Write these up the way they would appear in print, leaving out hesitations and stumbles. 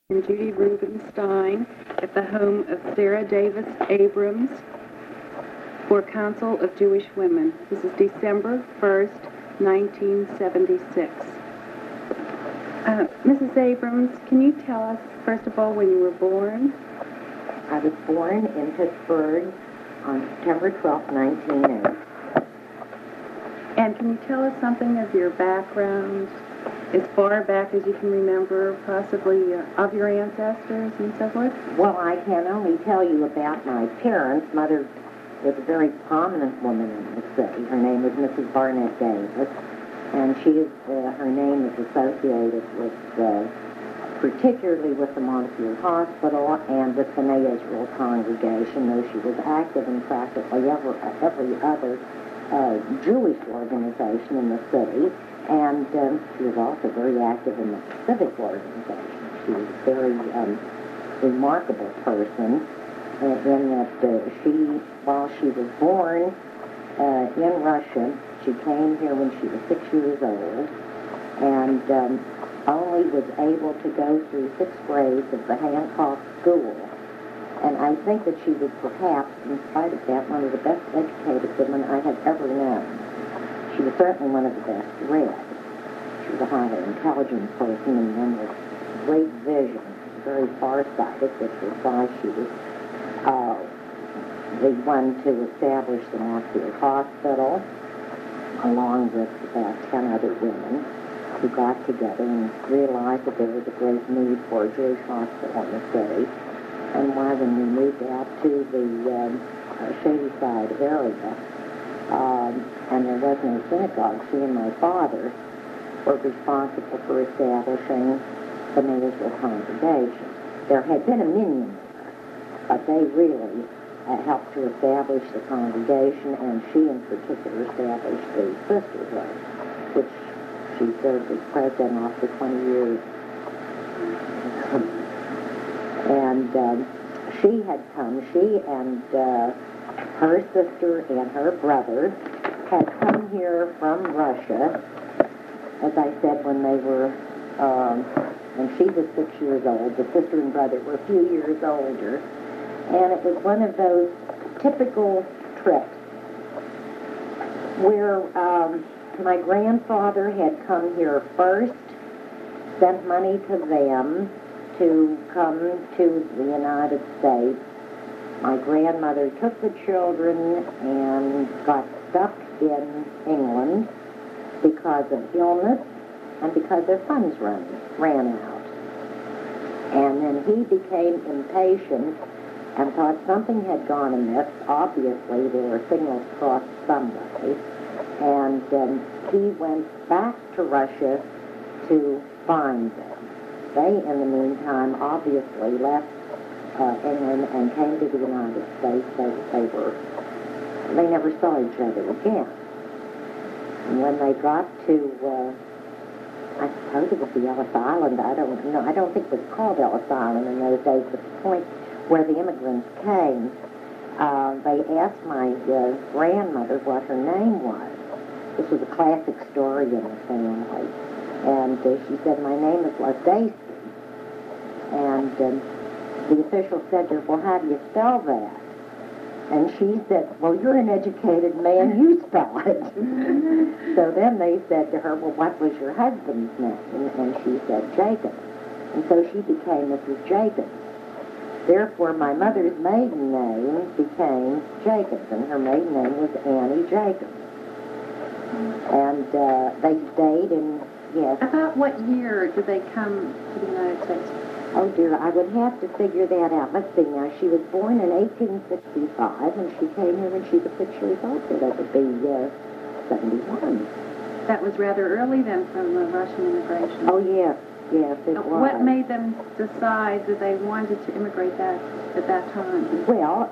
and Judy Rubenstein at the home of Sarah Davis Abrams for Council of Jewish Women. This is December 1st, 1976. Mrs. Abrams, can you tell us, first of all, when you were born? I was born in Pittsburgh on September 12, 1980. And can you tell us something of your background, as far back as you can remember, possibly of your ancestors and so forth? Well, I can only tell you about my parents. Mother was a very prominent woman in the city. Her name was Mrs. Barnett Davis, and her name is associated with, particularly with the Montefiore Hospital and with the B'nai Israel congregation, though she was active in practically every other Jewish organization in the city, and she was also very active in the civic organization. She was a very remarkable person in that while she was born in Russia, she came here when she was 6 years old, and only was able to go through 6th grade of the Hancock School. And I think that she was perhaps, in spite of that, one of the best educated women I have ever known. She was certainly one of the best read. She was a highly intelligent person and one with great vision, very far-sighted, which was why she was the one to establish the Montefiore Hospital, along with about 10 other women who got together and realized that there was a great need for a Jewish hospital in the city. And why, when we moved out to the Shadyside area, and there was no synagogue, she and my father were responsible for establishing the B'nai Israel congregation. There had been a minyan there, but they really helped to establish the congregation, and she in particular established the sisterhood, which she served as president after 20 years. And she and her sister and her brother had come here from Russia, as I said, when they were, when she was 6 years old. The sister and brother were a few years older. And it was one of those typical trips where my grandfather had come here first, sent money to them to come to the United States. My grandmother took the children and got stuck in England because of illness and because their funds ran out. And then he became impatient and thought something had gone amiss. Obviously, there were signals crossed some way. And he went back to Russia to find them. They, in the meantime, obviously left England and came to the United States. They never saw each other again. And when they got to, I suppose it was the Ellis Island, I don't know. I don't think it was called Ellis Island in those days, but the point where the immigrants came, they asked my grandmother what her name was. This was a classic story in the family. And she said, "My name is LaStacy." And the official said to her, "Well, how do you spell that?" And she said, "Well, you're an educated man, you spell it." So then they said to her, "Well, what was your husband's name?" And she said, "Jacob." And so she became Mrs. Jacobs. Therefore, my mother's maiden name became Jacobs, and her maiden name was Annie Jacobs. And they stayed in, yes. About what year did they come to the United States? Oh, dear, I would have to figure that out. Let's see now. She was born in 1865, and she came here when she was 6 years old, so that would be 71. That was rather early then from the Russian immigration. Oh, yes, yes, it was. What made them decide that they wanted to immigrate at that time? Well,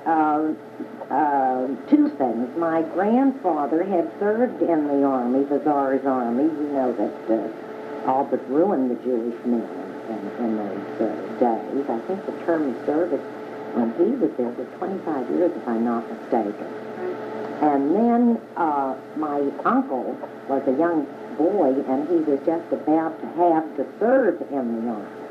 two things. My grandfather had served in the army, the Tsar's army. You know that all but ruined the Jewish men in those days. I think the term of service when he was there was 25 years, if I'm not mistaken. Right. And then my uncle was a young boy, and he was just about to have to serve in the army.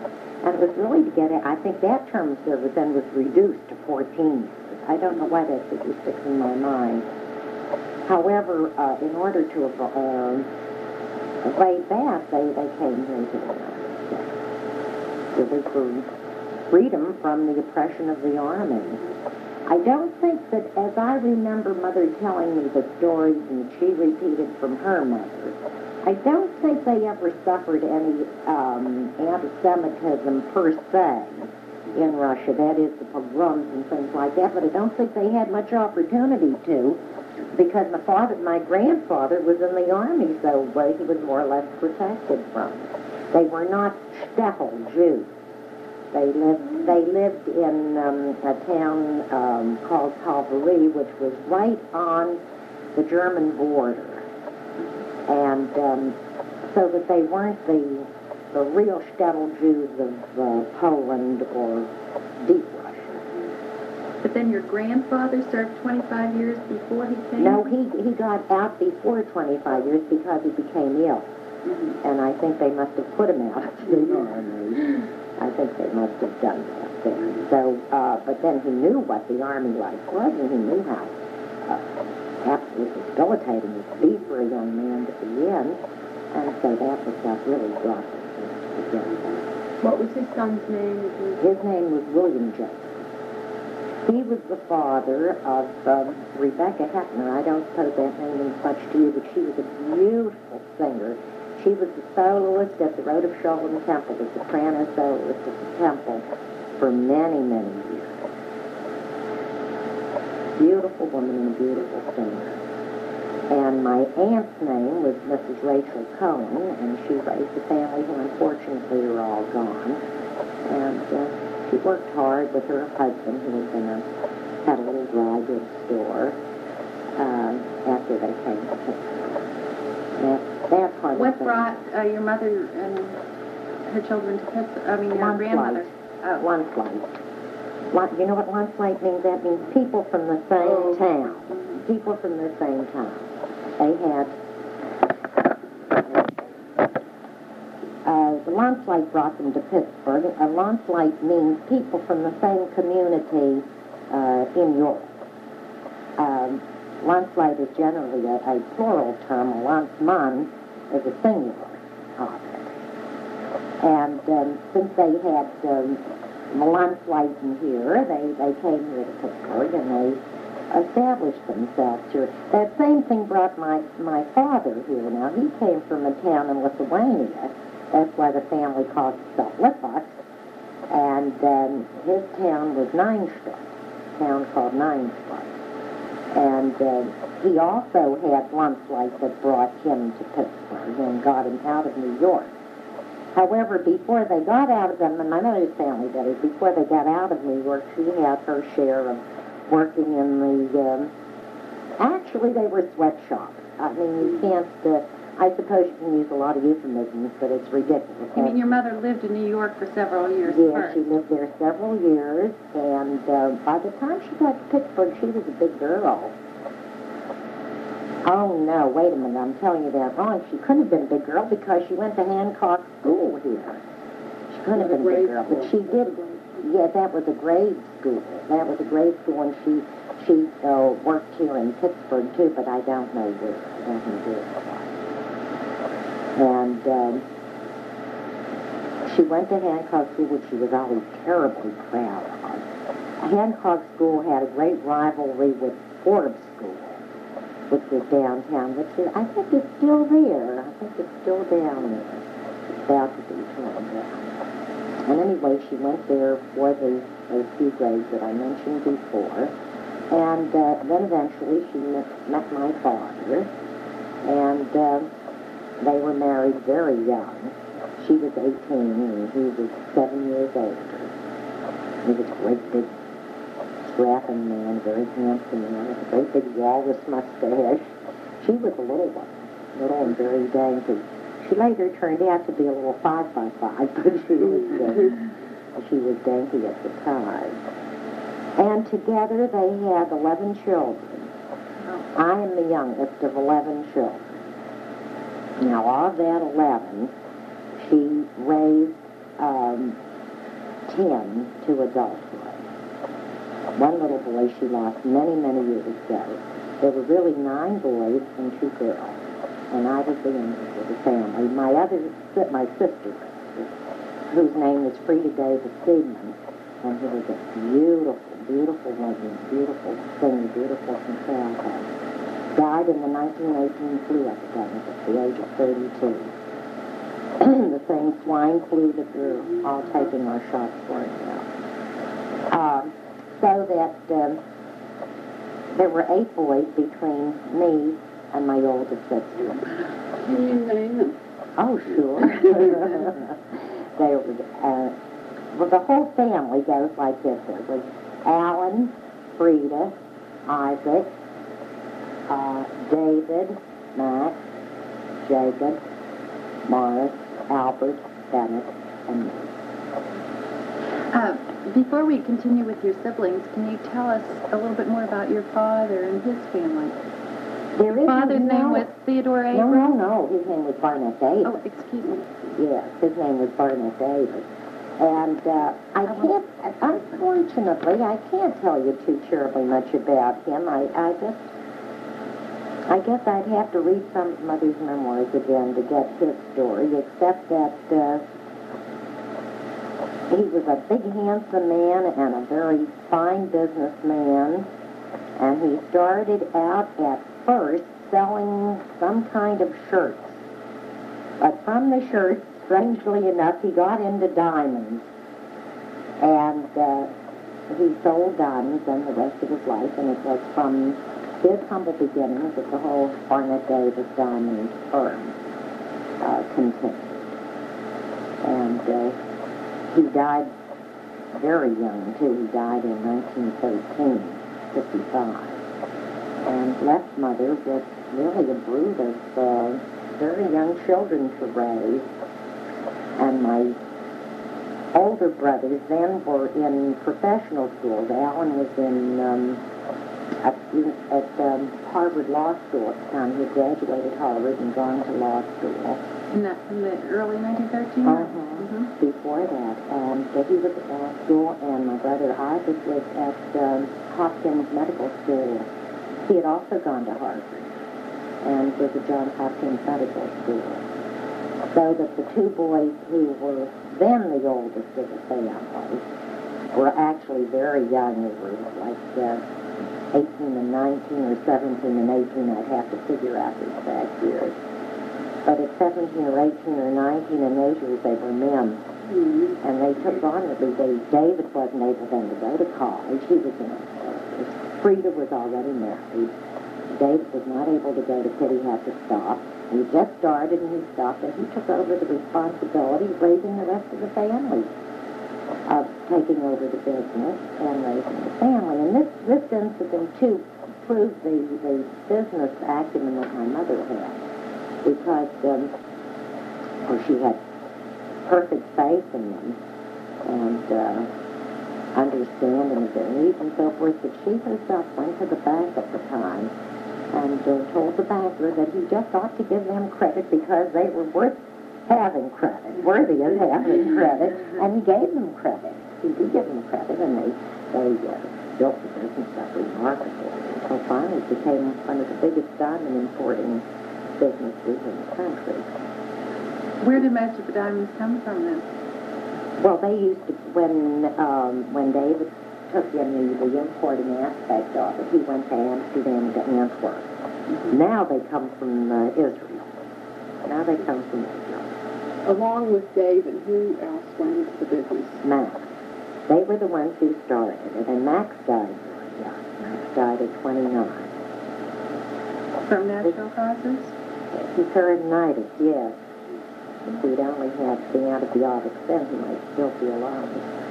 And it was really to get it. I think that term of service then was reduced to 14 years. I don't know why that figure sticks in my mind. However, in order to evade that, they came here to the United States. It was for freedom from the oppression of the army. I don't think that, as I remember Mother telling me the stories and she repeated from her mother, I don't think they ever suffered any anti-Semitism per se in Russia. That is, the pogroms and things like that. But I don't think they had much opportunity to, because my grandfather was in the army, so he was more or less protected from it. They were not shtetl Jews. They lived in a town called Calvary, which was right on the German border. And so that they weren't the real shtetl Jews of Poland or deep Russia. But then your grandfather served 25 years before he came? No, he got out before 25 years because he became ill. Mm-hmm. And I think they must have put him out of the army. I think they must have done that there. So, but then he knew what the army life was, and he knew how absolutely debilitating it could be for a young man to be in. And so that was what really brought them together. What was his son's name? His name was William Joseph. He was the father of Rebecca Heppner. I don't suppose that name means much to you, but she was a beautiful singer. She was the soloist at the Rhoda Sholem Temple, the soprano soloist at the temple for many, many years. Beautiful woman and a beautiful singer. And my aunt's name was Mrs. Rachel Cohen, and she raised a family who unfortunately are all gone. And she worked hard with her husband, who was had a little dry goods store after they came to Pittsburgh. That part what brought your mother and her children to Pittsburgh? I mean, your grandmother? Oh. One flight. You know what one flight means? That means people from the same town. Mm-hmm. People from the same town. They had... the launch flight brought them to Pittsburgh. A launch flight means people from the same community in Europe. Launch flight is generally a plural term. A lancement is a singular of it. And since they had the launch flight in here, they came here to Pittsburgh and they established themselves here. That same thing brought my father here. Now, he came from a town in Lithuania. That's why the family calls itself Litvak. And his town was Neinstadt, a town called Neinstadt. And he also had lunch flight that brought him to Pittsburgh and got him out of New York. However, before they got out of them, and my mother's family, that is, before they got out of New York, she had her share of working in the, actually they were sweatshops. I mean, you can't, I suppose you can use a lot of euphemisms, but it's ridiculous. You mean your mother lived in New York for several years first? Yes, she lived there several years, and by the time she got to Pittsburgh, she was a big girl. Oh, no, wait a minute, I'm telling you that wrong. She couldn't have been a big girl because she went to Hancock School here. She couldn't have been a big girl, but she did, yeah, that was a grade school. That was a grade school, and she worked here in Pittsburgh, too, but I don't know where. I don't know where. And she went to Hancock School, which she was always terribly proud of. Hancock School had a great rivalry with Forbes School, which was downtown, which is, I think is still there. I think it's still down there. It's about to be torn down. And anyway, she went there for those few grades that I mentioned before. And then eventually she met my father, and they were married very young. She was 18 and he was 7 years older. He was a great big strapping man, very handsome man, with a great big walrus mustache. She was a little one, little and very dainty. She later turned out to be a little 5x5, but she was dainty at the time. And together they had 11 children. I am the youngest of 11 children. Now, of that 11, she raised 10 to adulthood. One little boy she lost many, many years ago. There were really 9 boys and 2 girls, and I was the youngest of the family. My sister, whose name was Frida Davis Seidman, and who was a beautiful, beautiful woman, beautiful singer, beautiful contralto, died in the 1918 flu epidemic at the age of 32. The same swine flu that we're all taking our shots for now. So that there were 8 boys between me and my oldest sister. Can you name them? Oh, sure. They were, well, the whole family goes like this. There was Alan, Frida, Isaac, David, Max, Jacob, Morris, Albert, Bennett, and me. Before we continue with your siblings, can you tell us a little bit more about your father and his family? There Your father's name was Theodore Abrams? No. His name was Barnett Davis. Oh, excuse me. Yes, his name was Barnett Davis. And unfortunately, I can't tell you too terribly much about him. I guess I'd have to read some of Mother's memoirs again to get his story, except that he was a big, handsome man and a very fine businessman. And he started out at first selling some kind of shirts. But from the shirts, strangely enough, he got into diamonds. And he sold diamonds then the rest of his life, and it was from his humble beginnings that the whole Barnett Davis Diamond firm continued. And he died very young, too. He died in 1913, 55. And left Mother with really a brood of very young children to raise. And my older brothers then were in professional schools. Alan was at Harvard Law School at the time. He graduated Harvard and gone to law school. In the early 1913? Before that. And he was at law school, and my brother Isaac was at Hopkins Medical School. He had also gone to Harvard and was at Johns Hopkins Medical School. So that the 2 boys who were then the oldest of the family were actually very young. They were like 18 and 19 or 17 and 18. I'd have to figure out the exact years. But at 17 or 18 or 19 in those years, they were men. Mm-hmm. And they took on every day. David wasn't able then to go to college. He was in a Frida was already married. David was not able to go to Pitt. He had to stop. He just started and he stopped, and he took over the responsibility of raising the rest of the family, of taking over the business and raising the family. And this incident, too, proved the business acumen that my mother had, because she had perfect faith in them and understanding of their needs and so forth, but she herself went to the bank at the time and told the banker that he just ought to give them credit because they were worth having credit, worthy of having credit, and he gave them credit. He did give them credit, and they built the business up remarkably. So finally it became one of the biggest diamond importing businesses in the country. Where did most of the diamonds come from then? Well, they used to, when David took in the importing aspect of it, he went to Amsterdam, to Antwerp. Mm-hmm. Now they come from Israel. Along with David, who else went into the business? Max. They were the ones who started it, and Max died very young. Max died at 29. From natural causes? Peritonitis, yes. If we'd only had the antibiotics then, he might still be alive.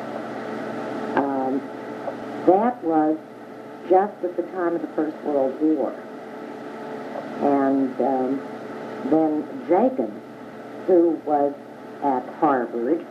That was just at the time of the First World War. And then Jacob, who was at Harvard,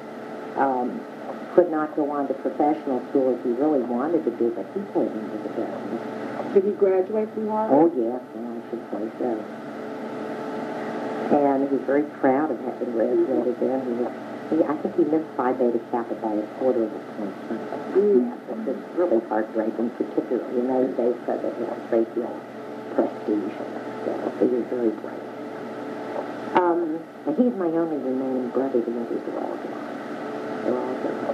could not go on to professional school as he really wanted to do, but he pulled into the business. Did he graduate from Harvard? Oh, yes, I should say so. And he's very proud of having graduated there. I think he missed Phi Beta Kappa by a quarter of a point. Yeah, it's really heartbreaking, particularly in those days, because it had a great deal of prestige. So he was very great. And he's my only remaining brother. The others are all gone. They're all gone.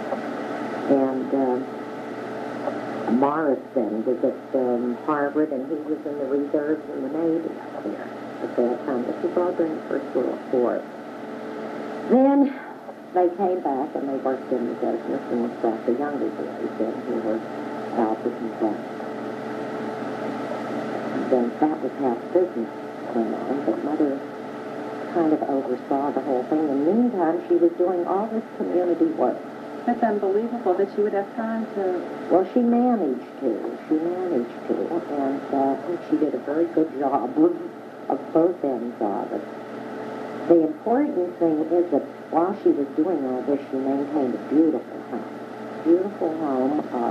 And Morris then was at Harvard, and he was in the reserves in the Navy up there at that time. This was all during the First World War. Then they came back and they worked in the business and brought the younger boys in who were Albert and Beth. Then that was how the business went on, but Mother kind of oversaw the whole thing. In the meantime, she was doing all this community work. That's unbelievable that she would have time to... Well, she managed to, and she did a very good job of both ends of it. The important thing is that while she was doing all this, she maintained a beautiful home of,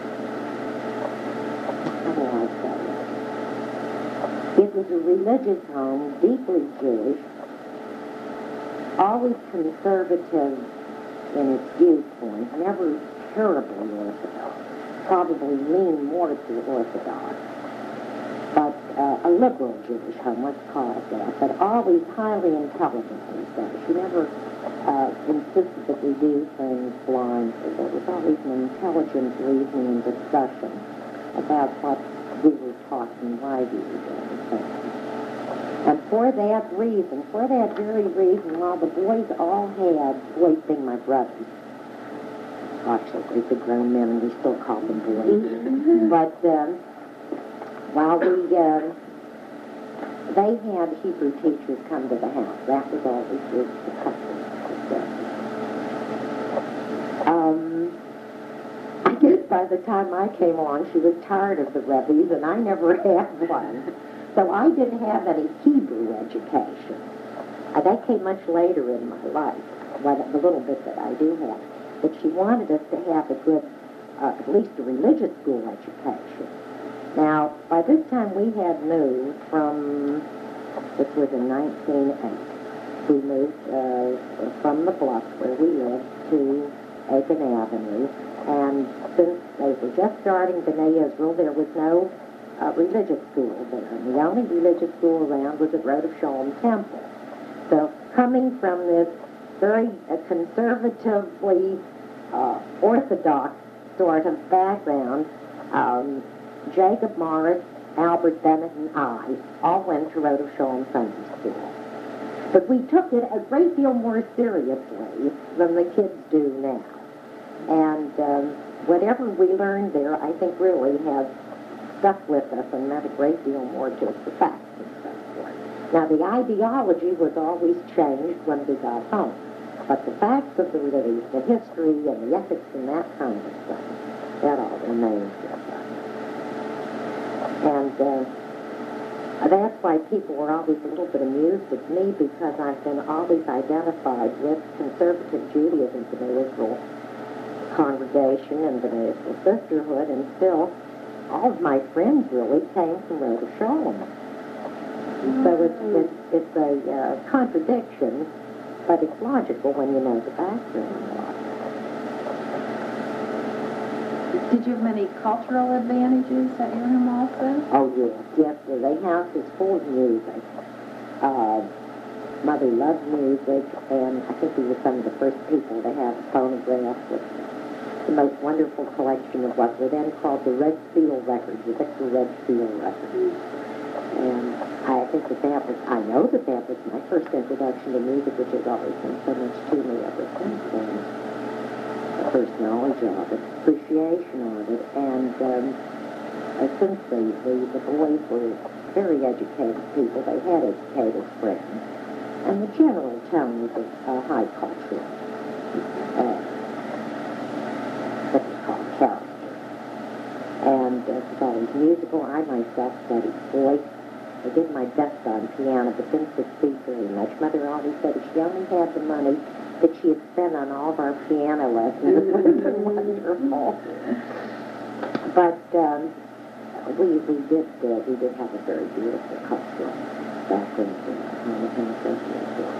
how do I say it? It was a religious home, deeply Jewish, always conservative in its viewpoint, never terribly Orthodox, probably lean more to Orthodox, but a liberal Jewish home, let's call it that, but always highly intelligently so. She never insisted that we do things blindly. There was always an intelligent reasoning and discussion about what we were taught and why we were doing things. And for that very reason, while the boys all had, boys being my brothers, actually, they're grown men and we still call them boys, but while they had Hebrew teachers come to the house, that was always the custom. I guess by the time I came along, she was tired of the Rebbe's, and I never had one. So I didn't have any Hebrew education. That came much later in my life, the little bit that I do have. But she wanted us to have a good, at least a religious school education. Now, by this time we had moved from, this was in 1908, we moved from the bluff where we lived to Aiken Avenue, and since they were just starting B'nai Israel, there was no religious school there. And the only religious school around was at Rhoda Sholem Temple. So coming from this very conservatively Orthodox sort of background, Jacob Morris, Albert Bennett, and I all went to Rhoda Sholem Sunday School. But we took it a great deal more seriously than the kids do now. And whatever we learned there, I think really has stuck with us and meant a great deal more to us, the facts and so forth. Now, the ideology was always changed when we got home. But the facts of the belief, the history and the ethics and that kind of stuff, that all remains with us. And that's why people were always a little bit amused with me, because I've been always identified with conservative Judaism, the B'nai Israel congregation and the B'nai Israel sisterhood, and still all of my friends really came from Rhoda Sholem. So it's a contradiction, but it's logical when you know the background. Did you have many cultural advantages at your home also? Oh, yes. The house is full of music. Mother loved music, and I think we were some of the first people to have a phonograph with the most wonderful collection of what were then called the Red Seal records, the Victor Red Seal records. And I think I know that was my first introduction to music, which has always been so much to me ever since then. The first knowledge of it, appreciation of it, and since the boys were very educated people, they had educated friends, and the general tone was a high culture, what is called character. And it was always musical. I myself studied voice. I did my best on piano, but didn't succeed very much. Mother always said if she only had the money that she had spent on all of our piano lessons, it would have been wonderful. But we did have a very beautiful culture. background on the homosexual.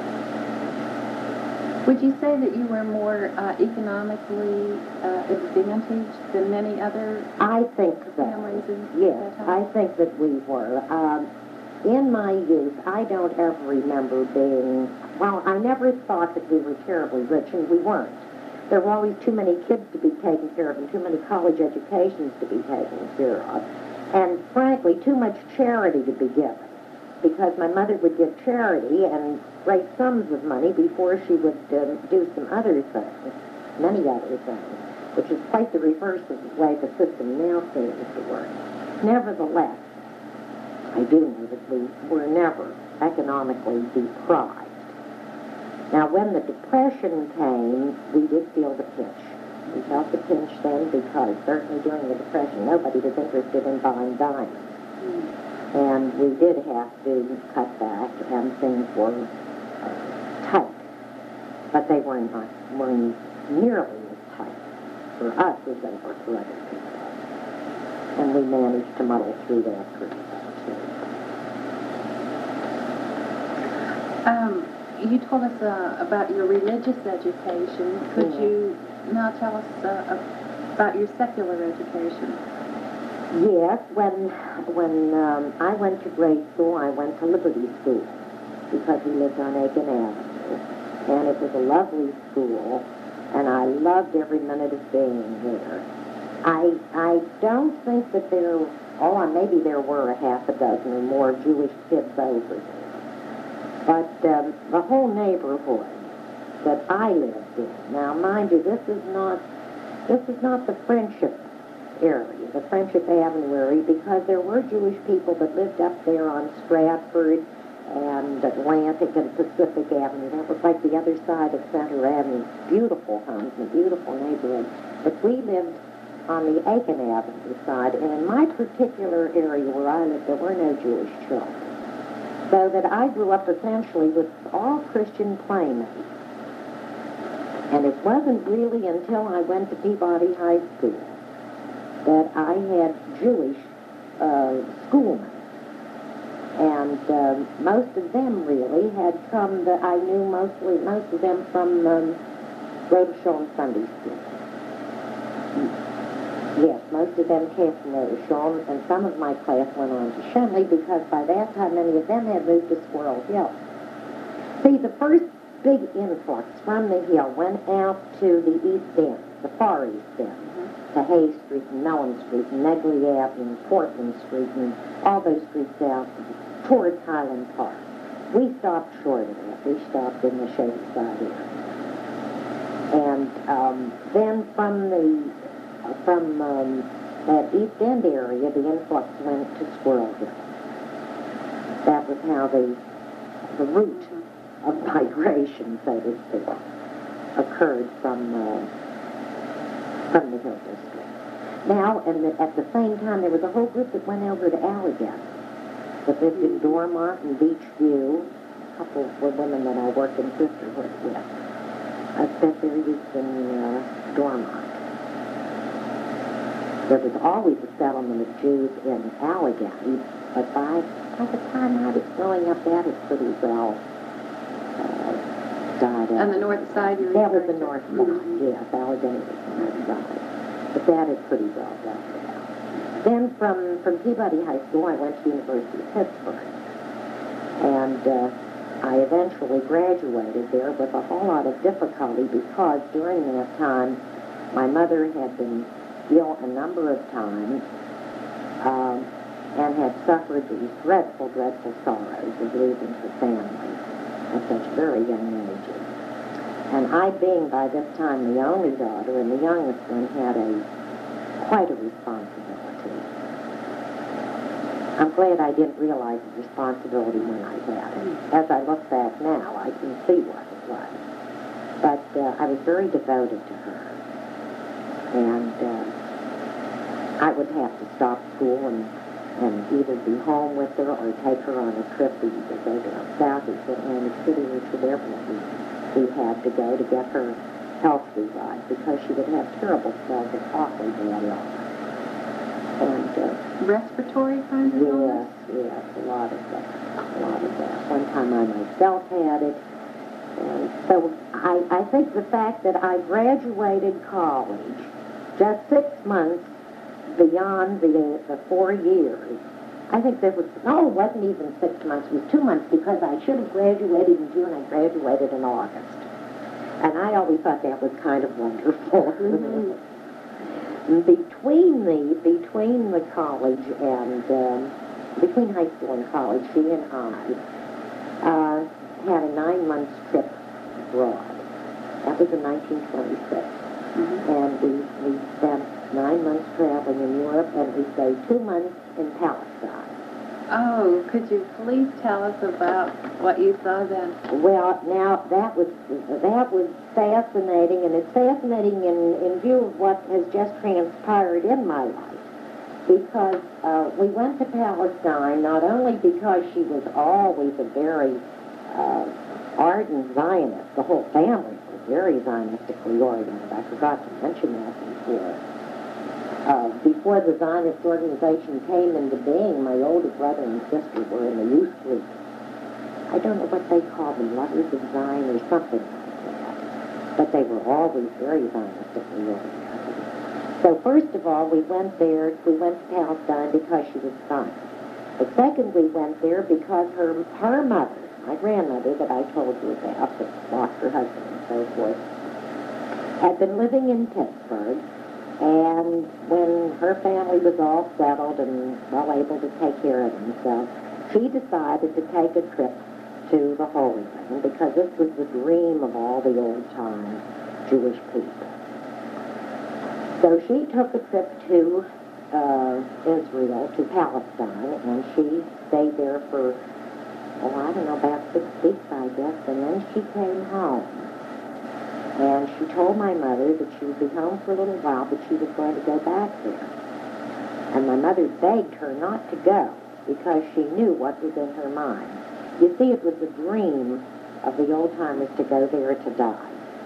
Would you say that you were more economically advantaged than many other I think so. families in Yes, that I time? think that we were. In my youth, I don't ever remember being, well, I never thought that we were terribly rich, and we weren't. There were always too many kids to be taken care of and too many college educations to be taken care of. And frankly, too much charity to be given. Because my mother would give charity and great sums of money before she would do some other things, many other things, which is quite the reverse of the way the system now seems to work. Nevertheless, I do know that we were never economically deprived. Now, when the Depression came, we did feel the pinch. We felt the pinch then because certainly during the Depression, nobody was interested in buying diamonds. And we did have to cut back, and things were tight. But they weren't nearly as tight for us as they were for other people. And we managed to muddle through that pretty well, too. You told us about your religious education. Could Yeah. you now tell us about your secular education? Yes, when I went to grade school, I went to Liberty School because we lived on Aiken Avenue. And it was a lovely school, and I loved every minute of being there. I don't think that maybe there were a half a dozen or more Jewish kids over there. But the whole neighborhood that I lived in, now mind you, this is not the Friendship area, the Friendship Avenue area, because there were Jewish people that lived up there on Stratford and Atlantic and Pacific Avenue. That was like the other side of Center Avenue. Beautiful homes and a beautiful neighborhood. But we lived on the Aiken Avenue side, and in my particular area where I lived, there were no Jewish children. So that I grew up essentially with all Christian playmates. And it wasn't really until I went to Peabody High School that I had Jewish schoolmates. And most of them really had come, I knew most of them from Rhoda Schoen Sunday School. Yes, most of them came from Rhoda Schoen, and some of my class went on to Shenley because by that time many of them had moved to Squirrel Hill. See, the first big influx from the Hill went out to the East End, the far East End, to Hay Street and Mellon Street and Negley Avenue and Portland Street and all those streets out towards Highland Park. We stopped short of that. We stopped in the Shady Side area. And then from that East End area, the influx went to Squirrel Hill. That was how the route of migration, so to speak, occurred from the Hill District. Now, at the same time, there was a whole group that went over to Allegan, that lived in Dormont and Beachview. A couple were women that I worked in sisterhood with. I spent their youth in Dormont. There was always a settlement of Jews in Allegan, but by the time I was growing up, that had pretty well died out. On the north side, you're That was the referring north to? side, yes, Allegheny was the north side. But that had pretty well died out. Then from Peabody High School, I went to the University of Pittsburgh. And I eventually graduated there with a whole lot of difficulty because during that time, my mother had been ill a number of times and had suffered these dreadful, dreadful sorrows of losing her family at such very young ages. And I, being by this time the only daughter and the youngest one, had quite a responsibility. I'm glad I didn't realize the responsibility when I had it. As I look back now, I can see what it was. But I was very devoted to her. And I would have to stop school and either be home with her or take her on a trip, either go down south or to Atlantic City or to wherever we had to go to get her health revived because she would have terrible spells of awfully bad illness. And respiratory kind of Yes, illness? yes, a lot of that. One time I myself had it. And so I think the fact that I graduated college just 6 months beyond the 4 years, I think there was, no, it wasn't even 6 months, it was 2 months, because I should have graduated in June, I graduated in August. And I always thought that was kind of wonderful. Mm-hmm. Between the college and, between high school and college, she and I had a 9-month trip abroad. That was in 1926. Mm-hmm. And we spent 9 months traveling in Europe, and we stayed 2 months in Palestine. Oh, could you please tell us about what you saw then? Well, now that was fascinating, and it's fascinating in view of what has just transpired in my life. Because we went to Palestine not only because she was always a very ardent Zionist. The whole family was very Zionistically oriented. I forgot to mention that before. Before the Zionist organization came into being, my older brother and sister were in the youth group. I don't know what they called them, Lovers of Zion or something like that. But they were always very Zionistically oriented. So first of all, we went to Palestine because she was Zion. But second, we went there because her mother, my grandmother that I told you about, that lost her husband and so forth, had been living in Pittsburgh. And when her family was all settled and well able to take care of themselves, she decided to take a trip to the Holy Land, because this was the dream of all the old-time Jewish people. So she took a trip to Israel, to Palestine, and she stayed there for, I don't know, about 6 weeks, I guess, and then she came home. And she told my mother that she would be home for a little while, but she was going to go back there. And my mother begged her not to go, because she knew what was in her mind. You see, it was a dream of the old-timers to go there to die.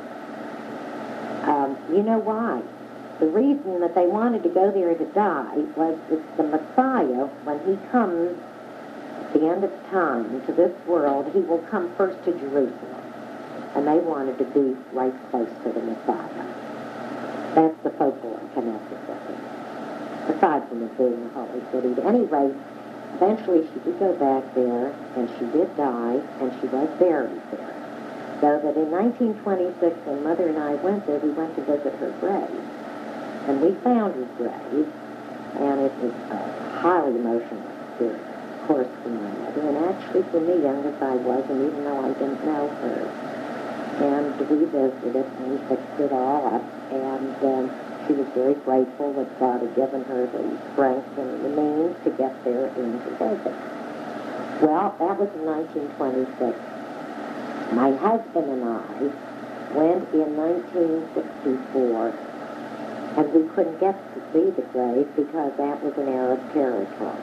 You know why? The reason that they wanted to go there to die was that the Messiah, when he comes at the end of time to this world, he will come first to Jerusalem. And they wanted to be right close to the Messiah. That's the folklore connected with it. Aside from it being a holy city. At any rate, eventually she did go back there, and she did die, and she was buried there. So that in 1926, when Mother and I went there, we went to visit her grave. And we found her grave, and it was a highly emotional experience, of course, for my mother, and actually for me, young as I was, and even though I didn't know her. And we visited it, and we fixed it all up, and she was very grateful that God had given her the strength and the means to get there and to visit. Well, that was in 1926. My husband and I went in 1964, and we couldn't get to see the grave because that was an Arab territory.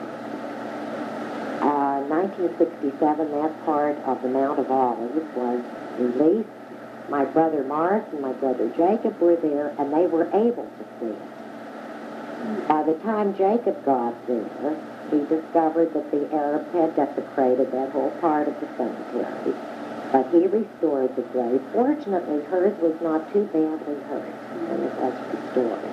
1967, that part of the Mount of Olives was released. My brother Morris and my brother Jacob were there, and they were able to see it. By the time Jacob got there, he discovered that the Arabs had desecrated that whole part of the cemetery. But he restored the grave. Fortunately, hers was not too badly hurt, and it was restored.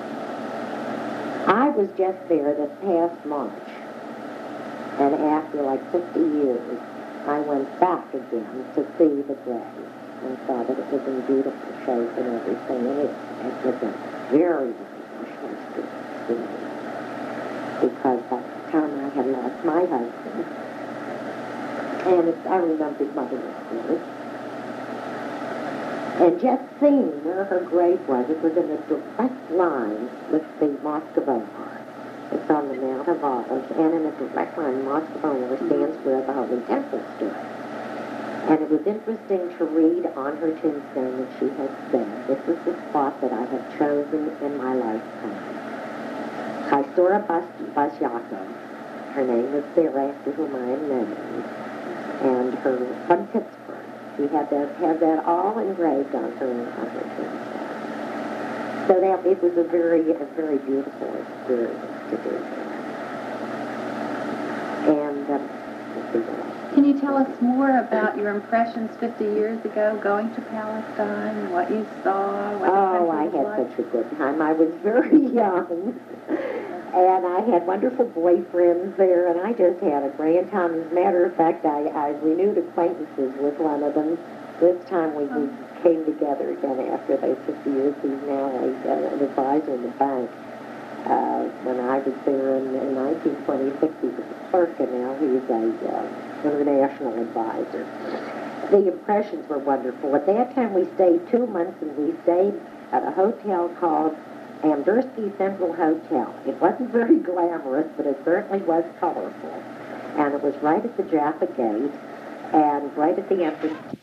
I was just there this past March, and after like 50 years, I went back again to see the grave and saw that it was in beautiful shape and everything, and it was a very, very emotional experience for me, because by the time I had lost my husband, and I remembered Mother, of course, and just seeing where her grave was, it was in a direct line with the Mosque of Omar. It's on the Mount of Olives, and in a direct line, Mosque of Omar stands where the Holy Temple stood. And it was interesting to read on her tombstone that she had said, "This is the spot that I have chosen in my lifetime." Chaisora Bas Yaakov, her name was Sarah, after whom I am named, and her from Pittsburgh. She had that all engraved on her tombstone. So that it was a very beautiful experience to do that. let's see what else. Can you tell us more about your impressions 50 years ago, going to Palestine, what you saw, what Oh, the I country was had like? such a good time. I was very young, and I had wonderful boyfriends there, and I just had a grand time. As a matter of fact, I renewed acquaintances with one of them. This time we came together again after those 50 years. He's now an advisor in the bank. When I was there in 1926, he was a clerk, and now he's a international advisor. The impressions were wonderful. At that time, we stayed 2 months, and we stayed at a hotel called Amdursky Central Hotel. It wasn't very glamorous, but it certainly was colorful. And it was right at the Jaffa Gate, and right at the entrance